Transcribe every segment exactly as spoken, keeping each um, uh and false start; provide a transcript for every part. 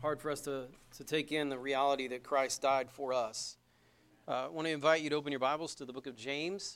hard for us to, to take in the reality that Christ died for us. Uh, I want to invite you to open your Bibles to the book of James.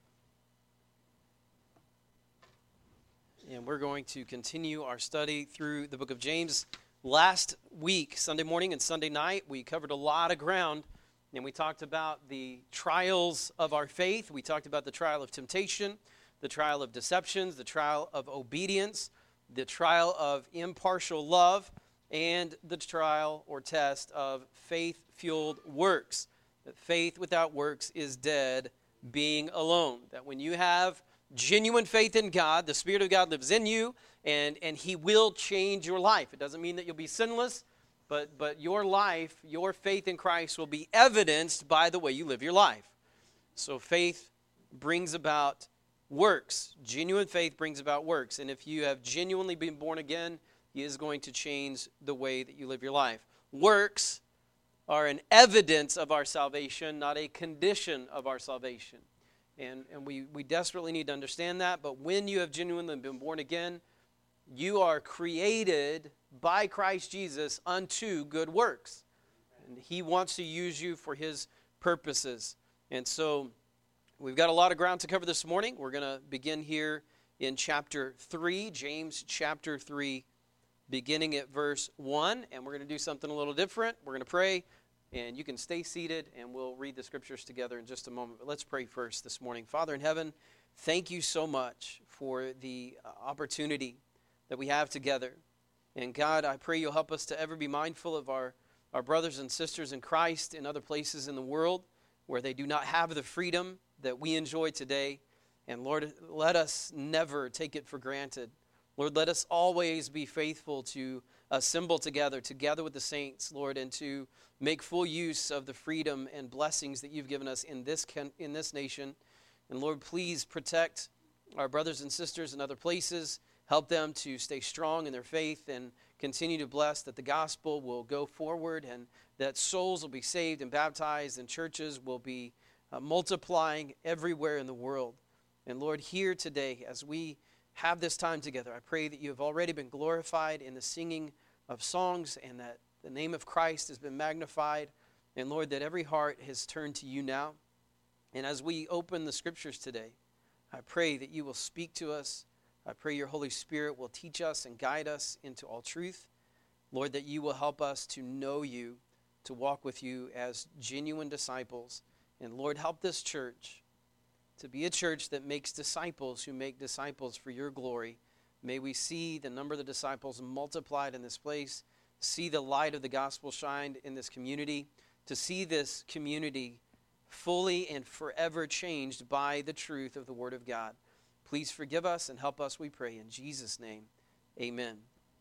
And we're going to continue our study through the book of James. Last week, Sunday morning and Sunday night, we covered a lot of ground. And we talked about the trials of our faith. We talked about the trial of temptation, the trial of deceptions, the trial of obedience, the trial of impartial love, and the trial or test of faith-fueled works. That faith without works is dead, being alone. That when you have genuine faith in God, the Spirit of God lives in you, and, and He will change your life. It doesn't mean that you'll be sinless, but, but your life, your faith in Christ will be evidenced by the way you live your life. So faith brings about works. Genuine faith brings about works. And if you have genuinely been born again, He is going to change the way that you live your life. Works are an evidence of our salvation, not a condition of our salvation. And, and we, we desperately need to understand that. But when you have genuinely been born again, you are created by Christ Jesus unto good works. And He wants to use you for His purposes. And so we've got a lot of ground to cover this morning. We're going to begin here in chapter three, James chapter three, beginning at verse one. And we're going to do something a little different. We're going to pray, and you can stay seated, and we'll read the scriptures together in just a moment. But let's pray first this morning. Father in heaven, thank you so much for the opportunity that we have together. And God, I pray you'll help us to ever be mindful of our, our brothers and sisters in Christ in other places in the world where they do not have the freedom that we enjoy today. And Lord, let us never take it for granted. Lord, let us always be faithful to assemble together, together with the saints, Lord, and to make full use of the freedom and blessings that you've given us in this in this nation. And Lord, please protect our brothers and sisters in other places. Help them to stay strong in their faith and continue to bless that the gospel will go forward and that souls will be saved and baptized and churches will be uh, multiplying everywhere in the world. And Lord, here today as we have this time together, I pray that you have already been glorified in the singing of songs and that the name of Christ has been magnified. And Lord, that every heart has turned to you now. And as we open the scriptures today, I pray that you will speak to us. I pray your Holy Spirit will teach us and guide us into all truth. Lord, that you will help us to know you, to walk with you as genuine disciples. And Lord, help this church to be a church that makes disciples who make disciples for your glory. May we see the number of the disciples multiplied in this place, see the light of the gospel shine in this community, to see this community fully and forever changed by the truth of the Word of God. Please forgive us and help us, we pray. In Jesus' name, amen.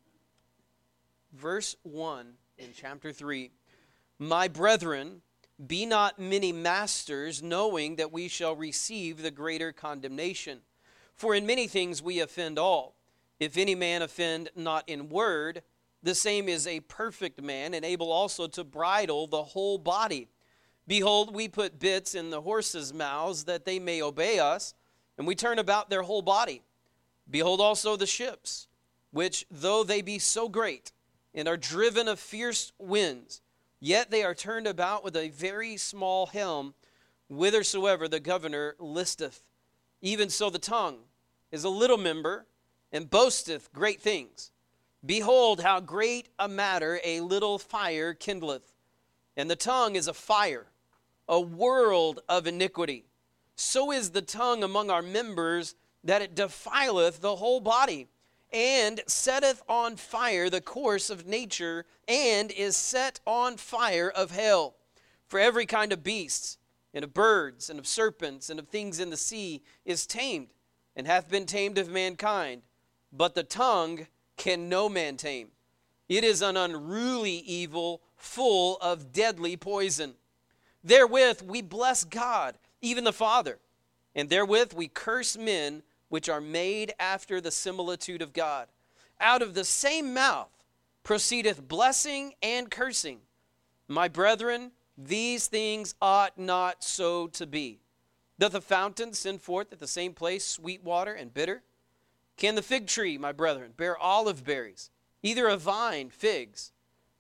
Verse one in chapter three, my brethren, be not many masters, knowing that we shall receive the greater condemnation. For in many things we offend all. If any man offend not in word, the same is a perfect man, and able also to bridle the whole body. Behold, we put bits in the horses' mouths, that they may obey us, and we turn about their whole body. Behold also the ships, which though they be so great, and are driven of fierce winds, yet they are turned about with a very small helm, whithersoever the governor listeth. Even so the tongue is a little member, and boasteth great things. Behold, how great a matter a little fire kindleth. And the tongue is a fire, a world of iniquity. So is the tongue among our members, that it defileth the whole body, and setteth on fire the course of nature, and is set on fire of hell. For every kind of beasts, and of birds, and of serpents, and of things in the sea is tamed, and hath been tamed of mankind. But the tongue can no man tame. It is an unruly evil, full of deadly poison. Therewith we bless God, even the Father, and therewith we curse men which are made after the similitude of God. Out of the same mouth proceedeth blessing and cursing. My brethren, these things ought not so to be. Doth a fountain send forth at the same place sweet water and bitter? Can the fig tree, my brethren, bear olive berries, either a vine figs?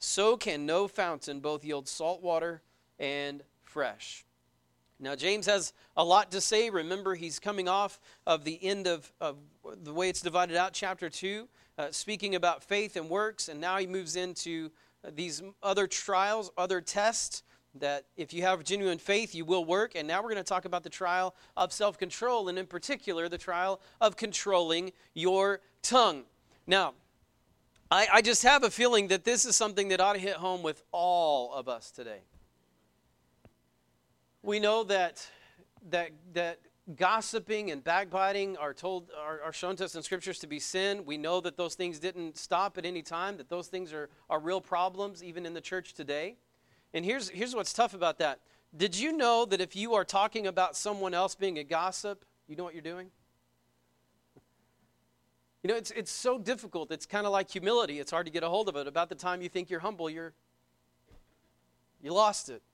so can no fountain both yield salt water and fresh. Now, James has a lot to say. Remember, he's coming off of the end of, of the way it's divided out, chapter two, uh, speaking about faith and works, and now he moves into these other trials, other tests, that if you have genuine faith, you will work. And now we're going to talk about the trial of self-control, and in particular, the trial of controlling your tongue. Now, I, I just have a feeling that this is something that ought to hit home with all of us today. We know that that that gossiping and backbiting are told are, are shown to us in scriptures to be sin. We know that those things didn't stop at any time, that those things are, are real problems even in the church today. And here's here's what's tough about that. Did you know that if you are talking about someone else being a gossip, you know what you're doing? You know, it's it's so difficult. It's kind of like humility. It's hard to get a hold of it. About the time you think you're humble, you're you lost it.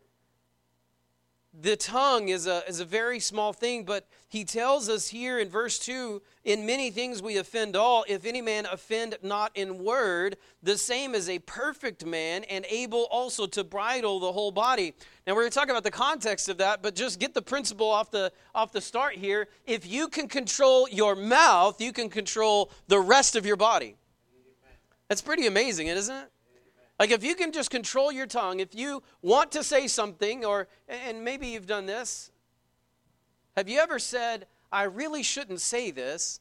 The tongue is a is a very small thing, but he tells us here in verse two, in many things we offend all. If any man offend not in word, the same is a perfect man and able also to bridle the whole body. Now we're going to talk about the context of that, but just get the principle off the off the start here. If you can control your mouth, you can control the rest of your body. That's pretty amazing, isn't it? Like if you can just control your tongue, if you want to say something, or and maybe you've done this. Have you ever said, I really shouldn't say this?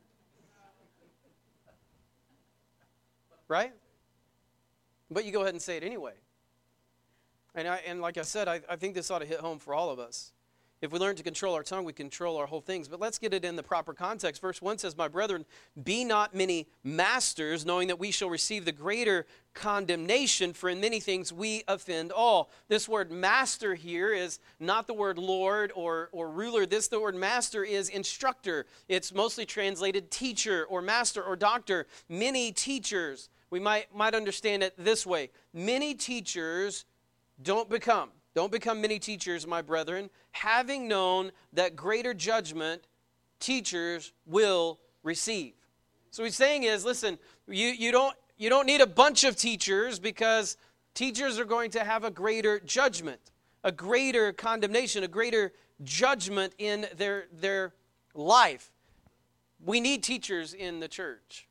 Right? But you go ahead and say it anyway. And I, and like I said, I, I think this ought to hit home for all of us. If we learn to control our tongue, we control our whole things. But let's get it in the proper context. Verse one says, my brethren, be not many masters, knowing that we shall receive the greater condemnation, for in many things we offend all. This word master here is not the word Lord or, or ruler. This, the word master, is instructor. It's mostly translated teacher or master or doctor. Many teachers, we might, might understand it this way. Many teachers don't become. Don't become many teachers, my brethren, having known that greater judgment teachers will receive. So what he's saying is, listen, you, you don't you don't need a bunch of teachers, because teachers are going to have a greater judgment, a greater condemnation, a greater judgment in their, their life. We need teachers in the church.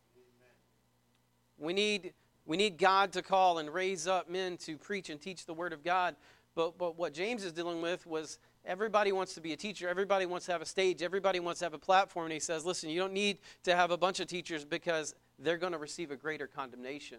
We need, we need God to call and raise up men to preach and teach the Word of God. But, but what James is dealing with was everybody wants to be a teacher. Everybody wants to have a stage. Everybody wants to have a platform. And he says, listen, you don't need to have a bunch of teachers, because they're going to receive a greater condemnation.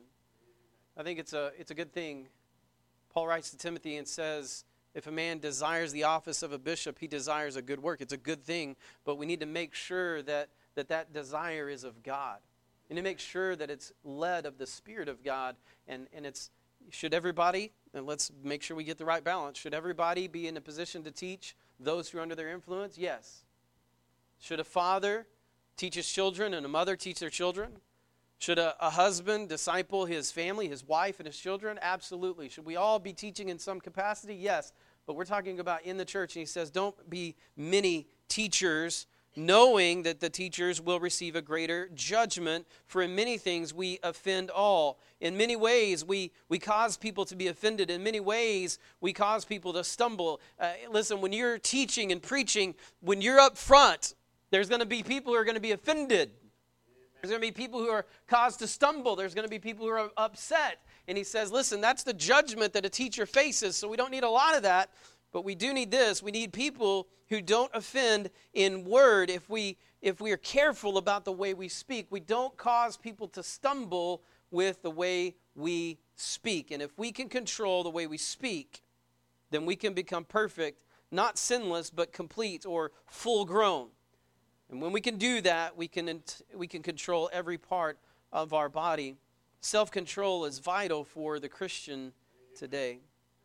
I think it's a, it's a good thing. Paul writes to Timothy and says, if a man desires the office of a bishop, he desires a good work. It's a good thing, but we need to make sure that that, that desire is of God. And to make sure that it's led of the Spirit of God. And, and it's, should everybody... And let's make sure we get the right balance. Should everybody be in a position to teach those who are under their influence? Yes. Should a father teach his children and a mother teach their children? Should a, a husband disciple his family, his wife, and his children? Absolutely. Should we all be teaching in some capacity? Yes. But we're talking about in the church. And he says, don't be many teachers, knowing that the teachers will receive a greater judgment, for in many things we offend all. In many ways, we, we cause people to be offended. In many ways, we cause people to stumble. Uh, listen, when you're teaching and preaching, when you're up front, there's going to be people who are going to be offended. There's going to be people who are caused to stumble. There's going to be people who are upset. And he says, listen, that's the judgment that a teacher faces, so we don't need a lot of that. But we do need this. We need people who don't offend in word. If we if we are careful about the way we speak, we don't cause people to stumble with the way we speak. And if we can control the way we speak, then we can become perfect, not sinless, but complete or full grown. And when we can do that, we can we can control every part of our body. Self-control is vital for the Christian today.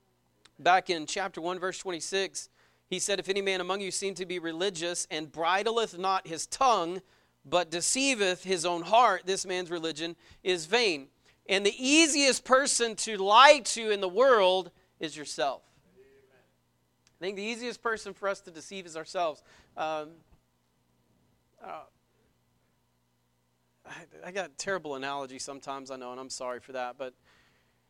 Back in chapter one, verse twenty-six, he said, if any man among you seem to be religious and bridleth not his tongue, but deceiveth his own heart, this man's religion is vain. And the easiest person to lie to in the world is yourself. I think the easiest person for us to deceive is ourselves. Um, uh, I, I got a terrible analogy sometimes, I know, and I'm sorry for that, but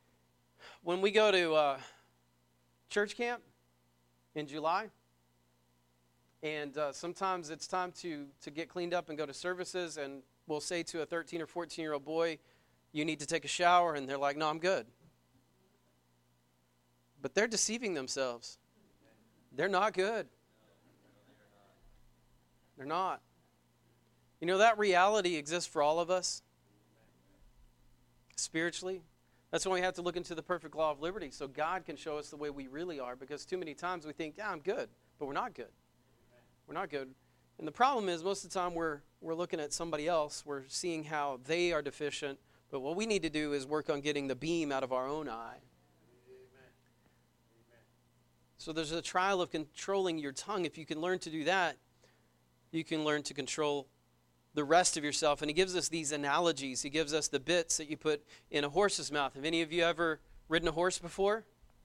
when we go to uh, church camp in July, and uh, sometimes it's time to, to get cleaned up and go to services, and we'll say to a thirteen or fourteen-year-old boy, you need to take a shower, and they're like, no, I'm good. But they're deceiving themselves. They're not good. They're not. You know, that reality exists for all of us, spiritually. That's why we have to look into the perfect law of liberty, so God can show us the way we really are, because too many times we think, yeah, I'm good, but we're not good. We're not good. And the problem is, most of the time we're we're looking at somebody else, we're seeing how they are deficient, but what we need to do is work on getting the beam out of our own eye. So there's a trial of controlling your tongue. If you can learn to do that, you can learn to control the rest of yourself. And he gives us these analogies. He gives us the bits that you put in a horse's mouth. Have any of you ever ridden a horse before?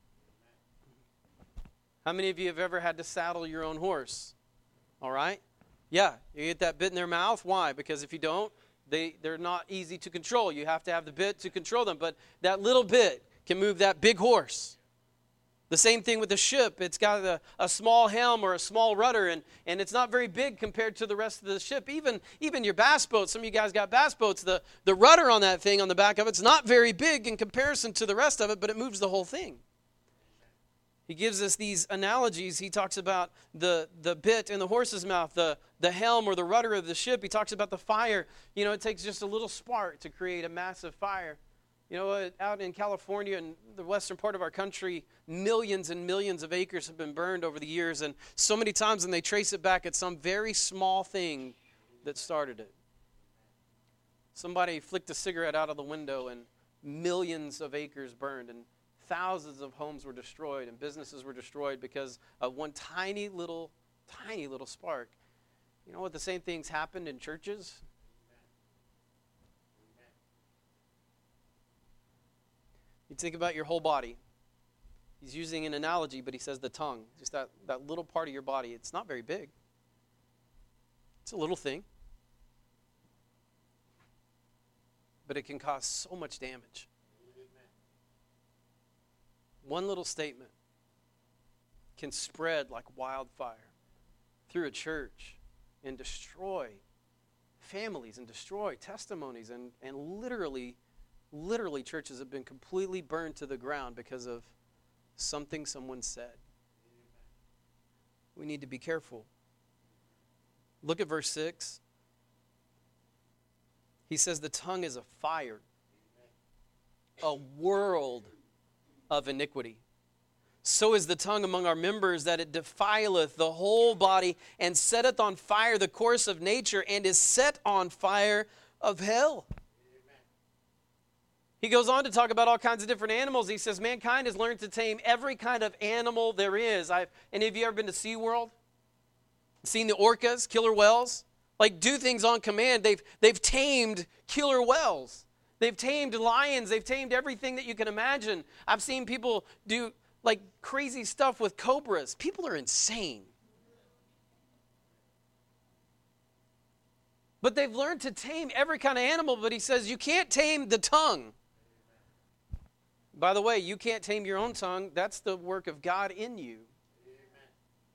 How many of you have ever had to saddle your own horse? All right? Yeah, you get that bit in their mouth. Why? Because if you don't, they, they're not easy to control. You have to have the bit to control them. But that little bit can move that big horse. The same thing with the ship. It's got a, a small helm or a small rudder, and, and it's not very big compared to the rest of the ship. Even, even your bass boat, some of you guys got bass boats, the, the rudder on that thing on the back of it's not very big in comparison to the rest of it, but it moves the whole thing. He gives us these analogies. He talks about the, the bit in the horse's mouth, the, the helm or the rudder of the ship. He talks about the fire. You know, it takes just a little spark to create a massive fire. You know, out in California and the western part of our country, millions and millions of acres have been burned over the years, and so many times when they trace it back, it's some very small thing that started it. Somebody flicked a cigarette out of the window, and millions of acres burned, and thousands of homes were destroyed, and businesses were destroyed because of one tiny little, tiny little spark. You know what? The same things happened in churches. You think about your whole body. He's using an analogy, but he says the tongue, just that, that little part of your body. It's not very big. It's a little thing. But it can cause so much damage. One little statement can spread like wildfire through a church and destroy families and destroy testimonies and, and literally Literally, churches have been completely burned to the ground because of something someone said. We need to be careful. Look at verse six. He says the tongue is a fire, a world of iniquity. So is the tongue among our members, that it defileth the whole body, and setteth on fire the course of nature, and is set on fire of hell. He goes on to talk about all kinds of different animals. He says mankind has learned to tame every kind of animal there is. I've, any of you ever been to SeaWorld? Seen the orcas, killer whales? Like, do things on command. They've, they've tamed killer whales. They've tamed lions. They've tamed everything that you can imagine. I've seen people do, like, crazy stuff with cobras. People are insane. But they've learned to tame every kind of animal, but he says you can't tame the tongue. By the way, you can't tame your own tongue. That's the work of God in you. Amen.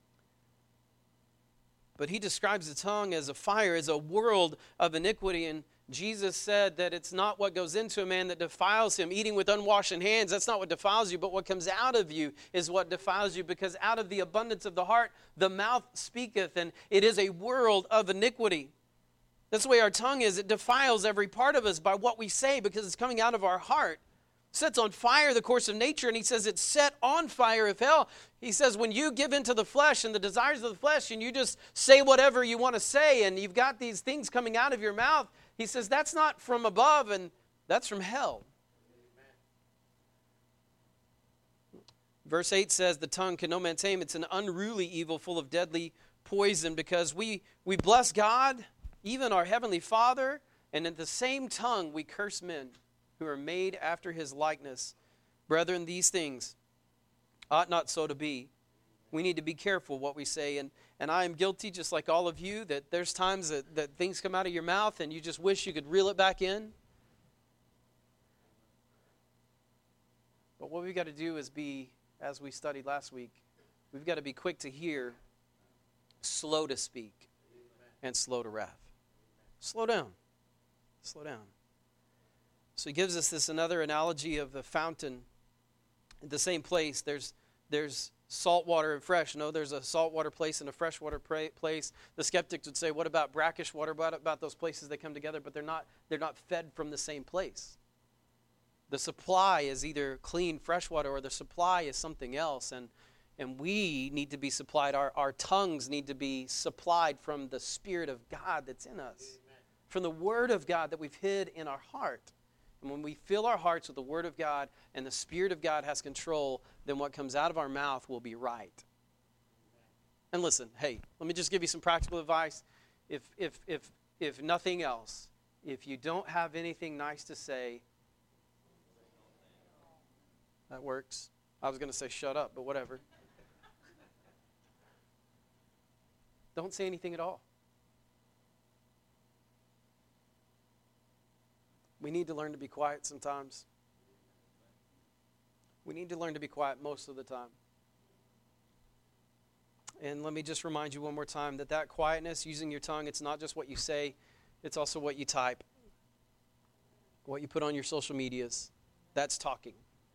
But he describes the tongue as a fire, as a world of iniquity. And Jesus said that it's not what goes into a man that defiles him. Eating with unwashed hands, that's not what defiles you, but what comes out of you is what defiles you, because out of the abundance of the heart, the mouth speaketh, and it is a world of iniquity. That's the way our tongue is. It defiles every part of us by what we say, because it's coming out of our heart. Sets on fire the course of nature, and he says it's set on fire of hell. He says when you give into the flesh and the desires of the flesh, and you just say whatever you want to say, and you've got these things coming out of your mouth, he says that's not from above, and that's from hell. Amen. Verse eight says the tongue can no man tame. It's an unruly evil full of deadly poison, because we, we bless God, even our Heavenly Father, and in the same tongue we curse men who are made after his likeness. Brethren, these things ought not so to be. We need to be careful what we say. And, and I am guilty, just like all of you, that there's times that, that things come out of your mouth and you just wish you could reel it back in. But But what we've got to do is be, as we studied last week, we've got to be quick to hear, slow to speak, and slow to wrath. Slow down. Slow down. So he gives us this another analogy of the fountain. At the same place, there's there's salt water and fresh. No, there's a saltwater place and a freshwater pra- place. The skeptics would say, what about brackish water? What about those places that come together? But they're not they're not fed from the same place. The supply is either clean fresh water or the supply is something else. And and we need to be supplied. Our, our tongues need to be supplied from the Spirit of God that's in us. Amen. From the Word of God that we've hid in our heart. And when we fill our hearts with the Word of God and the Spirit of God has control, then what comes out of our mouth will be right. And listen, hey, let me just give you some practical advice. If if if if nothing else, if you don't have anything nice to say, that works. I was going to say shut up, but whatever. Don't say anything at all. We need to learn to be quiet sometimes. We need to learn to be quiet most of the time. And let me just remind you one more time that that quietness, using your tongue, it's not just what you say, it's also what you type, what you put on your social medias. That's talking.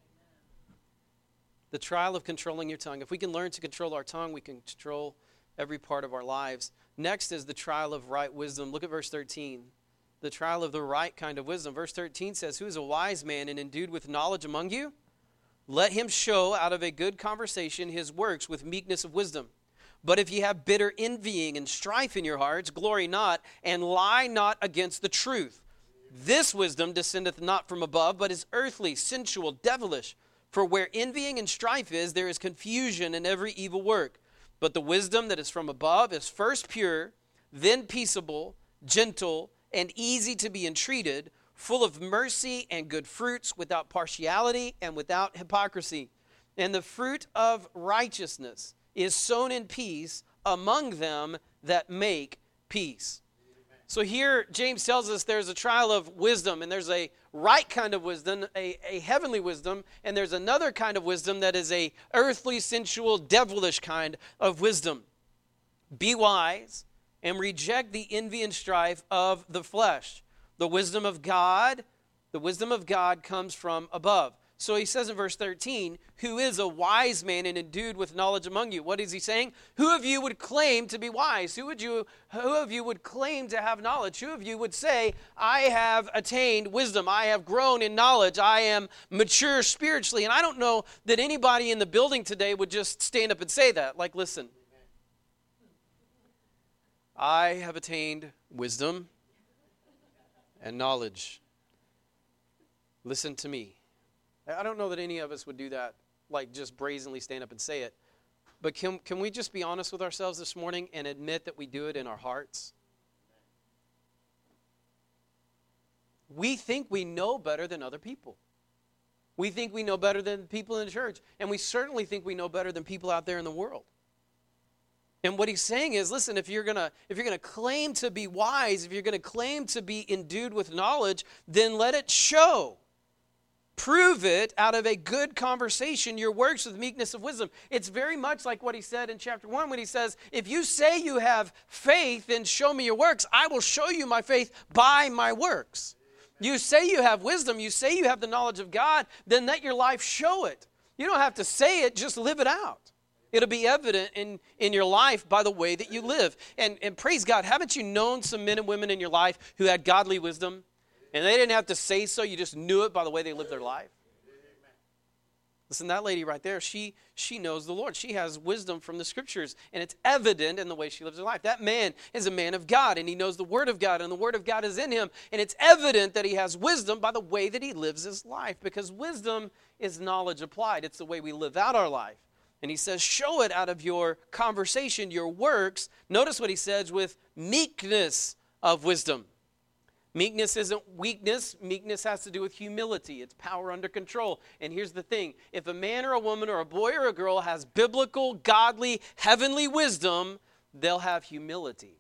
The trial of controlling your tongue. If we can learn to control our tongue, we can control every part of our lives. Next is the trial of right wisdom. Look at verse thirteen. The trial of the right kind of wisdom. Verse thirteen says, who is a wise man and endued with knowledge among you? Let him show out of a good conversation his works with meekness of wisdom. But if ye have bitter envying and strife in your hearts, glory not, and lie not against the truth. This wisdom descendeth not from above, but is earthly, sensual, devilish. For where envying and strife is, there is confusion in every evil work. But the wisdom that is from above is first pure, then peaceable, gentle, and easy to be entreated, full of mercy and good fruits, without partiality and without hypocrisy. And the fruit of righteousness is sown in peace among them that make peace. So here, James tells us there's a trial of wisdom, and there's a right kind of wisdom, a, a heavenly wisdom, and there's another kind of wisdom that is a earthly, sensual, devilish kind of wisdom. Be wise and reject the envy and strife of the flesh. The wisdom of God, the wisdom of God comes from above. So he says in verse thirteen, who is a wise man and endued with knowledge among you? What is he saying? Who of you would claim to be wise? Who would you, who of you would claim to have knowledge? Who of you would say, I have attained wisdom. I have grown in knowledge. I am mature spiritually. And I don't know that anybody in the building today would just stand up and say that. Like, listen, I have attained wisdom and knowledge. Listen to me. I don't know that any of us would do that, like just brazenly stand up and say it. But can, can we just be honest with ourselves this morning and admit that we do it in our hearts? We think we know better than other people. We think we know better than people in the church. And we certainly think we know better than people out there in the world. And what he's saying is, listen, if you're gonna if you're gonna claim to be wise, if you're gonna claim to be endued with knowledge, then let it show. Prove it out of a good conversation, your works with meekness of wisdom. It's very much like what he said in chapter one when he says, if you say you have faith, then show me your works. I will show you my faith by my works. You say you have wisdom, you say you have the knowledge of God, then let your life show it. You don't have to say it, just live it out. It'll be evident in, in your life by the way that you live. And, and praise God, haven't you known some men and women in your life who had godly wisdom? And they didn't have to say so, you just knew it by the way they lived their life. Listen, that lady right there, she she knows the Lord. She has wisdom from the Scriptures, and it's evident in the way she lives her life. That man is a man of God, and he knows the Word of God, and the Word of God is in him, and it's evident that he has wisdom by the way that he lives his life, because wisdom is knowledge applied. It's the way we live out our life. And he says, show it out of your conversation, your works. Notice what he says, with meekness of wisdom. Meekness isn't weakness. Meekness has to do with humility. It's power under control. And here's the thing. If a man or a woman or a boy or a girl has biblical, godly, heavenly wisdom, they'll have humility.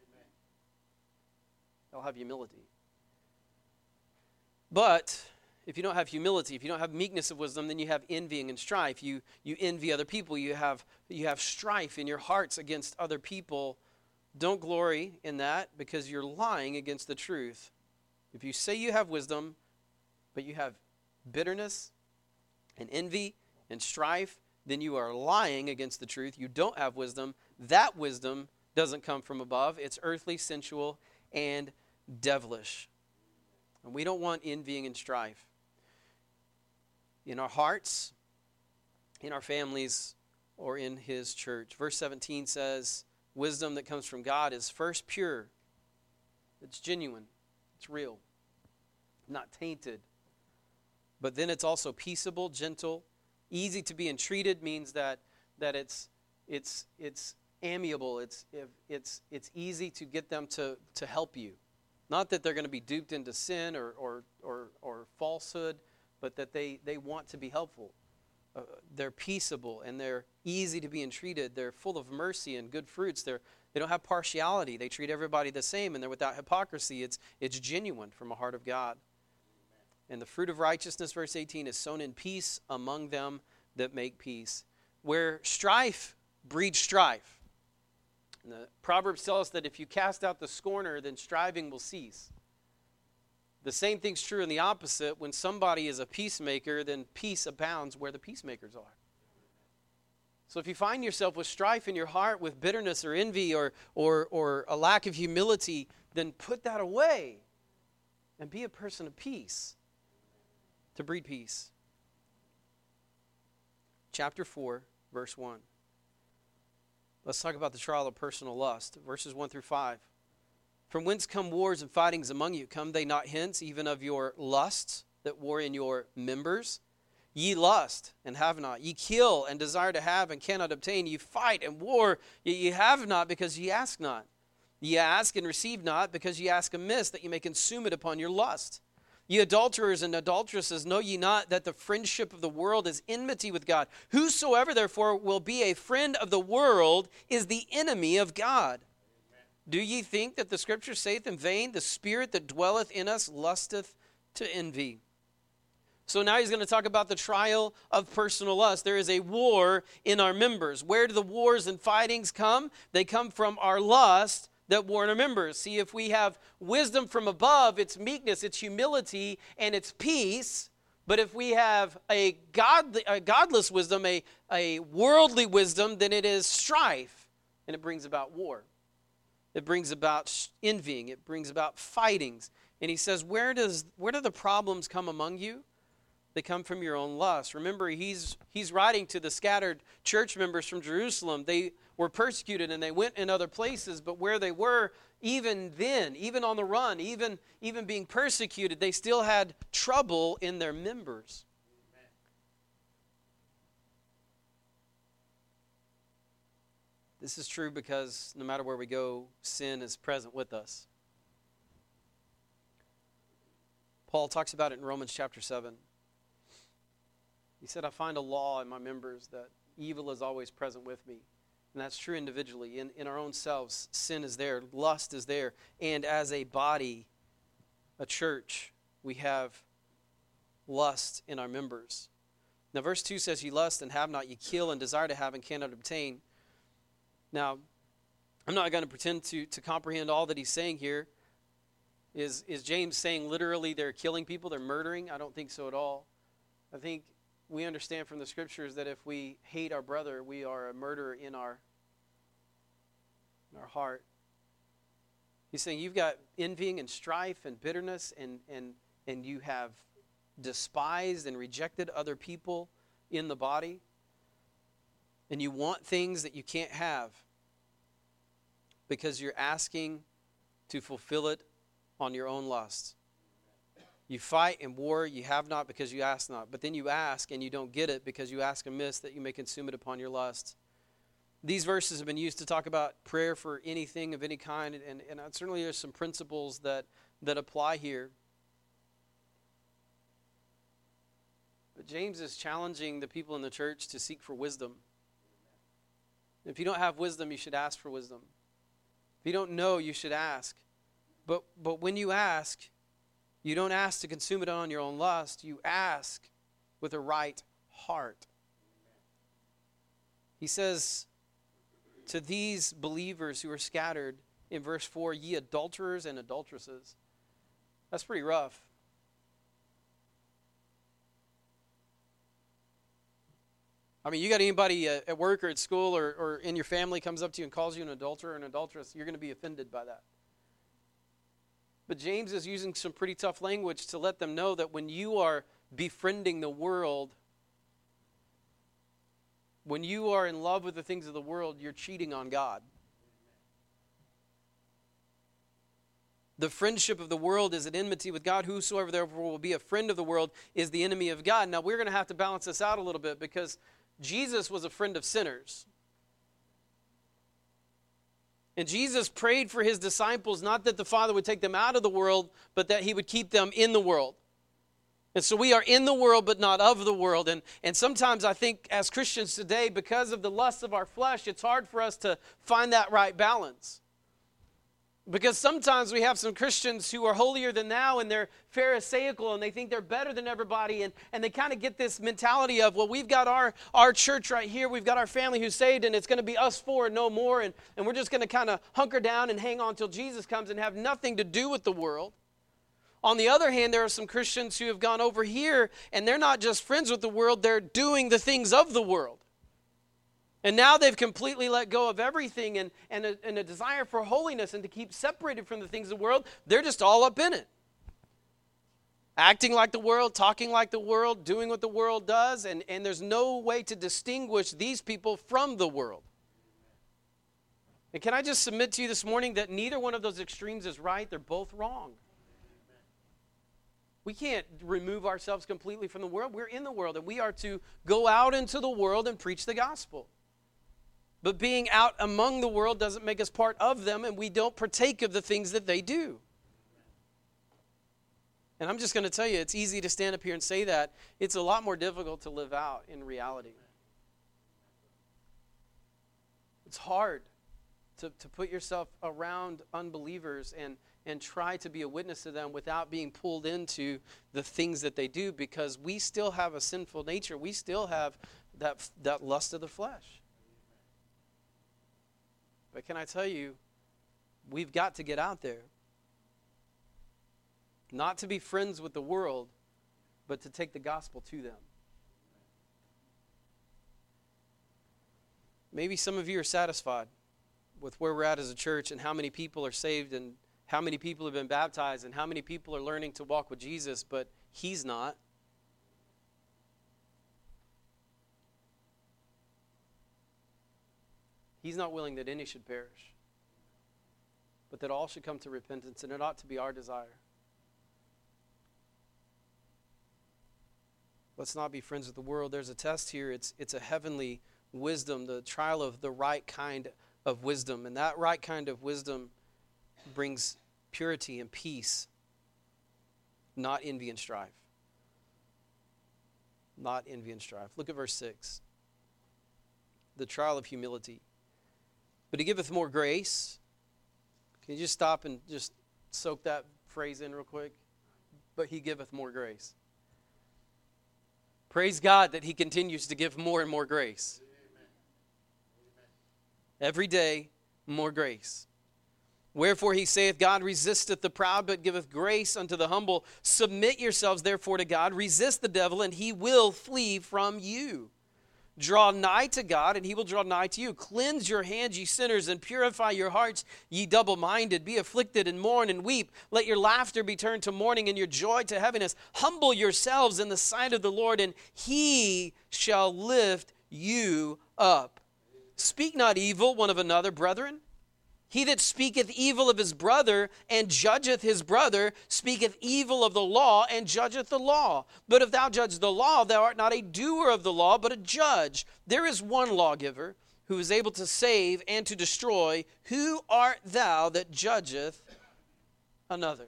They'll have humility. But if you don't have humility, if you don't have meekness of wisdom, then you have envying and strife. You you envy other people. You have you have strife in your hearts against other people. Don't glory in that, because you're lying against the truth. If you say you have wisdom, but you have bitterness and envy and strife, then you are lying against the truth. You don't have wisdom. That wisdom doesn't come from above. It's earthly, sensual, and devilish. And we don't want envying and strife in our hearts, in our families, or in his church. Verse seventeen says, wisdom that comes from God is first pure. It's genuine. It's real. Not tainted. But then it's also peaceable, gentle, easy to be entreated, means that that it's it's it's amiable. It's it's it's easy to get them to to help you. Not that they're going to be duped into sin or or or, or falsehood, but that they, they want to be helpful. Uh, they're peaceable and they're easy to be entreated. They're full of mercy and good fruits. They're they don't have partiality. They treat everybody the same, and they're without hypocrisy. It's it's genuine from a heart of God. And the fruit of righteousness, verse eighteen, is sown in peace among them that make peace. Where strife breeds strife. And the Proverbs tell us that if you cast out the scorner, then striving will cease. The same thing's true in the opposite. When somebody is a peacemaker, then peace abounds where the peacemakers are. So if you find yourself with strife in your heart, with bitterness or envy or, or, or a lack of humility, then put that away and be a person of peace, to breed peace. Chapter four, verse one. Let's talk about the trial of personal lust, verses one through five. From whence come wars and fightings among you? Come they not hence, even of your lusts that war in your members? Ye lust and have not. Ye kill and desire to have and cannot obtain. Ye fight and war, yet ye have not, because ye ask not. Ye ask and receive not, because ye ask amiss, that ye may consume it upon your lust. Ye adulterers and adulteresses, know ye not that the friendship of the world is enmity with God? Whosoever therefore will be a friend of the world is the enemy of God. Do ye think that the Scripture saith in vain, the Spirit that dwelleth in us lusteth to envy? So now he's going to talk about the trial of personal lust. There is a war in our members. Where do the wars and fightings come? They come from our lust that war in our members. See, if we have wisdom from above, it's meekness, it's humility, and it's peace. But if we have a, godly, a godless wisdom, a, a worldly wisdom, then it is strife, and it brings about war. It brings about envying. It brings about fightings. And he says, where does where do the problems come among you? They come from your own lust. Remember, he's he's writing to the scattered church members from Jerusalem. They were persecuted and they went in other places, but where they were, even then, even on the run, even, even being persecuted, they still had trouble in their members. This is true because no matter where we go, sin is present with us. Paul talks about it in Romans chapter seven. He said, I find a law in my members that evil is always present with me. And that's true individually. In, in our own selves, sin is there, lust is there. And as a body, a church, we have lust in our members. Now verse two says, ye lust and have not, ye kill and desire to have and cannot obtain. Now, I'm not going to pretend to, to comprehend all that he's saying here. Is, is James saying literally they're killing people, they're murdering? I don't think so at all. I think we understand from the Scriptures that if we hate our brother, we are a murderer in our, in our heart. He's saying you've got envying and strife and bitterness, and, and, and you have despised and rejected other people in the body. And you want things that you can't have because you're asking to fulfill it on your own lust. You fight and war, you have not because you ask not. But then you ask and you don't get it because you ask amiss, that you may consume it upon your lust. These verses have been used to talk about prayer for anything of any kind. And, and certainly there's some principles that, that apply here. But James is challenging the people in the church to seek for wisdom. If you don't have wisdom, you should ask for wisdom. If you don't know, you should ask. But but when you ask, You don't ask to consume it on your own lust. You ask with a right heart. He says to these believers who are scattered in verse four, ye adulterers and adulteresses. That's pretty rough. I mean, you got anybody uh, at work or at school or, or in your family comes up to you and calls you an adulterer or an adulteress, you're going to be offended by that. But James is using some pretty tough language to let them know that when you are befriending the world, when you are in love with the things of the world, you're cheating on God. The friendship of the world is an enmity with God. Whosoever therefore will be a friend of the world is the enemy of God. Now, we're going to have to balance this out a little bit because Jesus was a friend of sinners. And Jesus prayed for his disciples, not that the Father would take them out of the world, but that he would keep them in the world. And so we are in the world, but not of the world. And, and sometimes I think as Christians today, because of the lust of our flesh, it's hard for us to find that right balance. Because sometimes we have some Christians who are holier than thou and they're pharisaical and they think they're better than everybody. And, and they kind of get this mentality of, well, we've got our, our church right here. We've got our family who's saved and it's going to be us four and no more. And, and we're just going to kind of hunker down and hang on until Jesus comes and have nothing to do with the world. On the other hand, there are some Christians who have gone over here and they're not just friends with the world. They're doing the things of the world. And now they've completely let go of everything and, and, a, and a desire for holiness and to keep separated from the things of the world. They're just all up in it. Acting like the world, talking like the world, doing what the world does. And, and there's no way to distinguish these people from the world. And can I just submit to you this morning that neither one of those extremes is right. They're both wrong. We can't remove ourselves completely from the world. We're in the world and we are to go out into the world and preach the gospel. But being out among the world doesn't make us part of them, and we don't partake of the things that they do. And I'm just going to tell you, it's easy to stand up here and say that. It's a lot more difficult to live out in reality. It's hard to, to put yourself around unbelievers and, and try to be a witness to them without being pulled into the things that they do, because we still have a sinful nature. We still have that, that lust of the flesh. But can I tell you, we've got to get out there. Not to be friends with the world, but to take the gospel to them. Maybe some of you are satisfied with where we're at as a church and how many people are saved and how many people have been baptized and how many people are learning to walk with Jesus, but he's not. He's not willing that any should perish, but that all should come to repentance, and it ought to be our desire. Let's not be friends with the world. There's a test here. It's, it's a heavenly wisdom, the trial of the right kind of wisdom. And that right kind of wisdom brings purity and peace, not envy and strife. Not envy and strife. Look at verse six. The trial of humility. But he giveth more grace. Can you just stop and just soak that phrase in real quick? But he giveth more grace. Praise God that he continues to give more and more grace. Amen. Every day, more grace. Wherefore he saith, God resisteth the proud, but giveth grace unto the humble. Submit yourselves therefore to God. Resist the devil, and he will flee from you. Draw nigh to God, and he will draw nigh to you. Cleanse your hands, ye sinners, and purify your hearts, ye double-minded. Be afflicted, and mourn, and weep. Let your laughter be turned to mourning, and your joy to heaviness. Humble yourselves in the sight of the Lord, and he shall lift you up. Speak not evil one of another, brethren. He that speaketh evil of his brother and judgeth his brother speaketh evil of the law and judgeth the law. But if thou judge the law, thou art not a doer of the law, but a judge. There is one lawgiver who is able to save and to destroy. Who art thou that judgeth another?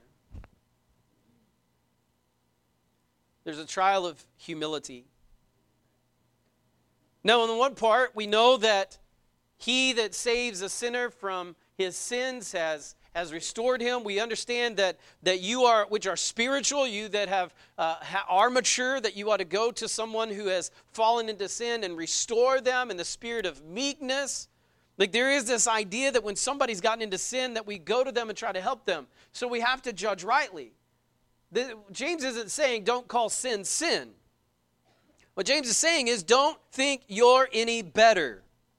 There's a trial of humility. Now, on the one part, we know that he that saves a sinner from his sins has, has restored him. We understand that, that you are, which are spiritual, you that have uh, ha, are mature, that you ought to go to someone who has fallen into sin and restore them in the spirit of meekness. Like there is this idea that when somebody's gotten into sin that we go to them and try to help them. So we have to judge rightly. The, James isn't saying don't call sin sin. What James is saying is don't think you're any better.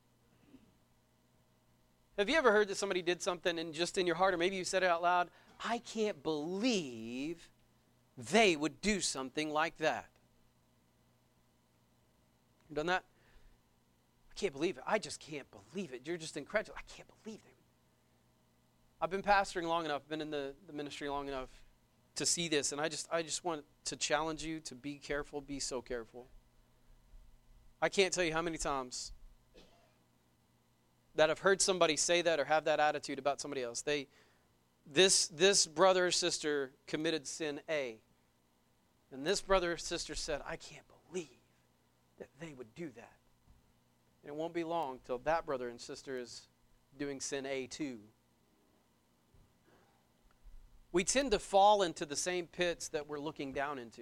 Have you ever heard that somebody did something and just in your heart, or maybe you said it out loud, I can't believe they would do something like that? You done that? I can't believe it. I just can't believe it. You're just incredible. I can't believe it. I've been pastoring long enough, been in the, the ministry long enough to see this, and I just I just want to challenge you to be careful, be so careful. I can't tell you how many times that I've heard somebody say that or have that attitude about somebody else. They, this, this brother or sister committed sin A, and this brother or sister said, I can't believe that they would do that. And it won't be long till that brother and sister is doing sin A too. We tend to fall into the same pits that we're looking down into.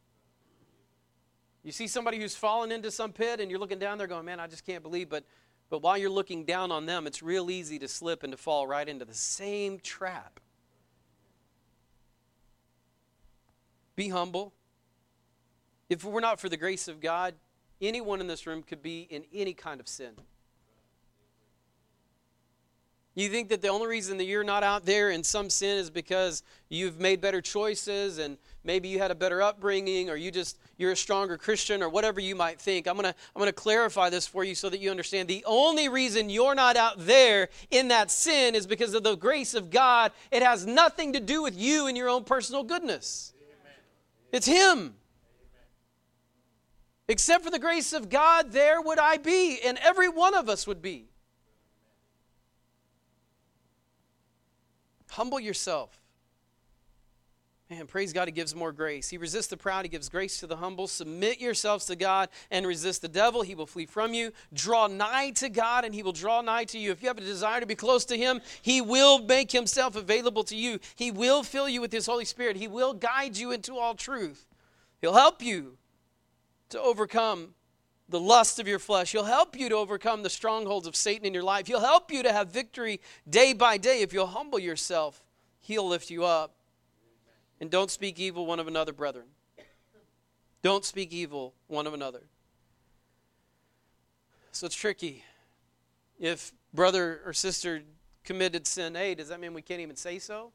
You see somebody who's fallen into some pit and you're looking down there going, man, I just can't believe. But, but while you're looking down on them, it's real easy to slip and to fall right into the same trap. Be humble. If it were not for the grace of God, anyone in this room could be in any kind of sin. You think that the only reason that you're not out there in some sin is because you've made better choices and maybe you had a better upbringing or you just you're a stronger Christian or whatever you might think. I'm going to I'm going to clarify this for you so that you understand. The only reason you're not out there in that sin is because of the grace of God. It has nothing to do with you and your own personal goodness. Amen. It's Him. Amen. Except for the grace of God, there would I be, and every one of us would be. Humble yourself. Man, praise God, He gives more grace. He resists the proud. He gives grace to the humble. Submit yourselves to God and resist the devil. He will flee from you. Draw nigh to God and He will draw nigh to you. If you have a desire to be close to Him, He will make Himself available to you. He will fill you with His Holy Spirit. He will guide you into all truth. He'll help you to overcome the lust of your flesh. He'll help you to overcome the strongholds of Satan in your life. He'll help you to have victory day by day. If you'll humble yourself, He'll lift you up. And don't speak evil one of another, brethren. Don't speak evil one of another. So it's tricky. If brother or sister committed sin A, does that mean we can't even say so?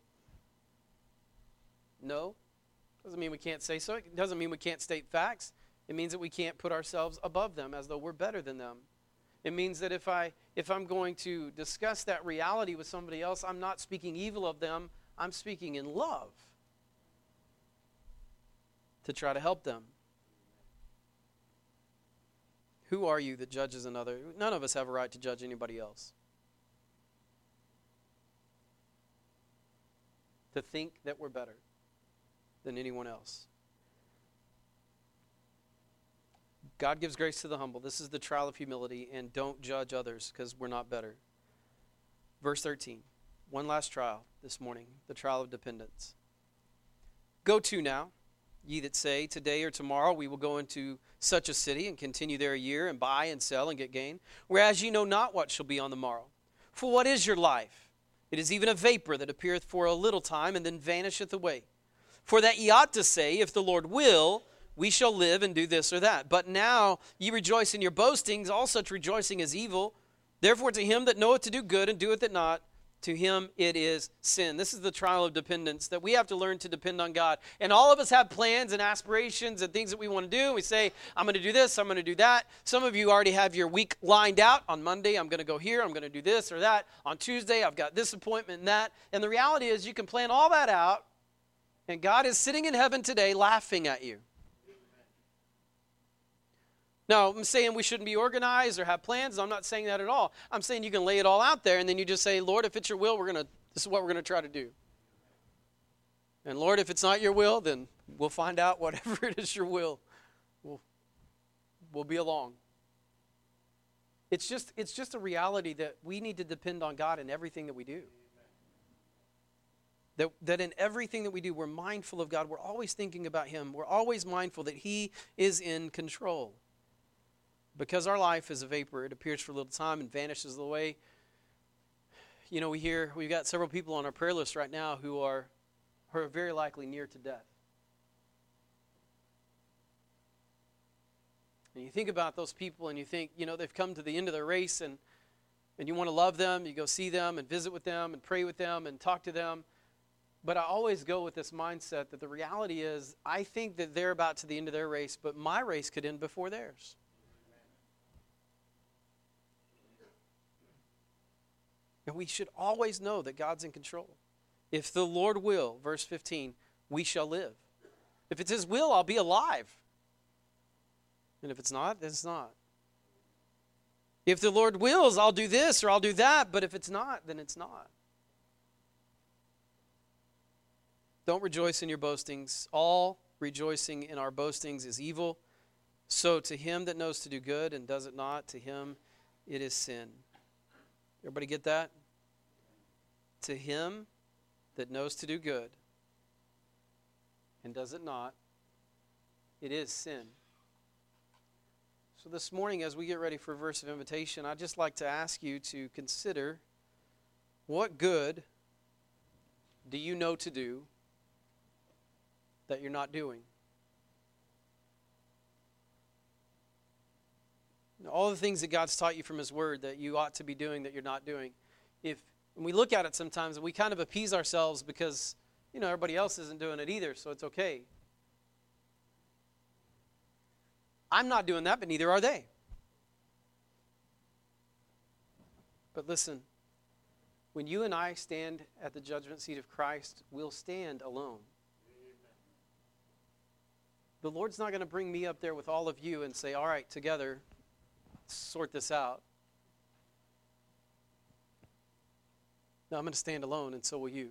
No. Doesn't mean we can't say so. It doesn't mean we can't state facts. It means that we can't put ourselves above them as though we're better than them. It means that if, I, if I'm going to discuss that reality with somebody else, I'm not speaking evil of them. I'm speaking in love to try to help them. Who are you that judges another? None of us have a right to judge anybody else. To think that we're better than anyone else. God gives grace to the humble. This is the trial of humility, and don't judge others because we're not better. Verse thirteen, one last trial this morning, the trial of dependence. Go to now, ye that say, today or tomorrow we will go into such a city and continue there a year and buy and sell and get gain, whereas ye know not what shall be on the morrow. For what is your life? It is even a vapor that appeareth for a little time and then vanisheth away. For that ye ought to say, if the Lord will, we shall live and do this or that. But now ye rejoice in your boastings, all such rejoicing is evil. Therefore to him that knoweth to do good and doeth it not, to him it is sin. This is the trial of dependence, that we have to learn to depend on God. And all of us have plans and aspirations and things that we want to do. We say, I'm going to do this, I'm going to do that. Some of you already have your week lined out. On Monday, I'm going to go here, I'm going to do this or that. On Tuesday, I've got this appointment and that. And the reality is you can plan all that out, and God is sitting in heaven today laughing at you. Now, I'm saying we shouldn't be organized or have plans. I'm not saying that at all. I'm saying you can lay it all out there, and then you just say, Lord, if it's your will, we're gonna. This is what we're going to try to do. And Lord, if it's not your will, then we'll find out whatever it is your will. We'll, we'll be along. It's just, it's just a reality that we need to depend on God in everything that we do. That, that in everything that we do, we're mindful of God. We're always thinking about Him. We're always mindful that He is in control. Because our life is a vapor. It appears for a little time and vanishes away. You know, we hear, we've got several people on our prayer list right now who are, who are very likely near to death. And you think about those people and you think, you know, they've come to the end of their race and, and you want to love them. You go see them and visit with them and pray with them and talk to them. But I always go with this mindset that the reality is, I think that they're about to the end of their race, but my race could end before theirs. And we should always know that God's in control. If the Lord will, verse fifteen, we shall live. If it's His will, I'll be alive. And if it's not, then it's not. If the Lord wills, I'll do this or I'll do that. But if it's not, then it's not. Don't rejoice in your boastings. All rejoicing in our boastings is evil. So to him that knows to do good and does it not, to him it is sin. Everybody get that? To him that knows to do good and does it not, it is sin. So this morning, as we get ready for a verse of invitation, I'd just like to ask you to consider, what good do you know to do that you're not doing? All the things that God's taught you from His Word that you ought to be doing that you're not doing. If when we look at it sometimes, we kind of appease ourselves because, you know, everybody else isn't doing it either, so it's okay. I'm not doing that, but neither are they. But listen, when you and I stand at the judgment seat of Christ, we'll stand alone. The Lord's not going to bring me up there with all of you and say, all right, together, sort this out. No, I'm going to stand alone, and so will you.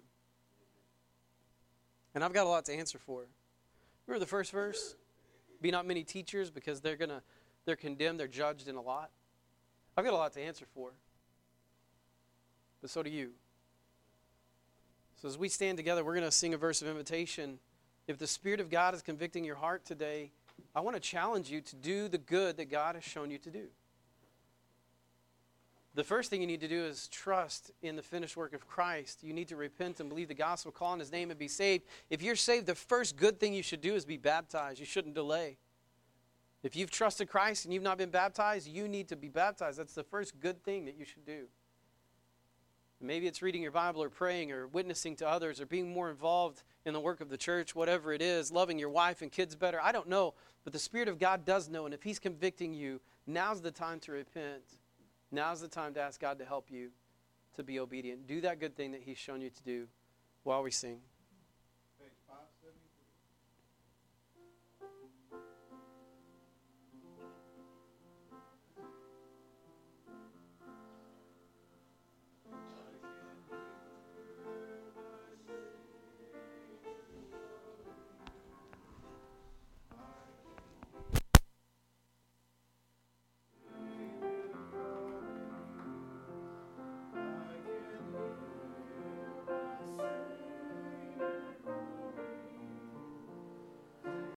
And I've got a lot to answer for. Remember the first verse? Be not many teachers, because they're gonna, they're condemned, they're judged in a lot. I've got a lot to answer for. But so do you. So as we stand together, we're going to sing a verse of invitation. If the Spirit of God is convicting your heart today, I want to challenge you to do the good that God has shown you to do. The first thing you need to do is trust in the finished work of Christ. You need to repent and believe the gospel, call on His name and be saved. If you're saved, the first good thing you should do is be baptized. You shouldn't delay. If you've trusted Christ and you've not been baptized, you need to be baptized. That's the first good thing that you should do. Maybe it's reading your Bible or praying or witnessing to others or being more involved in the work of the church, whatever it is, loving your wife and kids better. I don't know, but the Spirit of God does know, and if He's convicting you, now's the time to repent. Now's the time to ask God to help you to be obedient. Do that good thing that He's shown you to do while we sing. Page five seventy-three.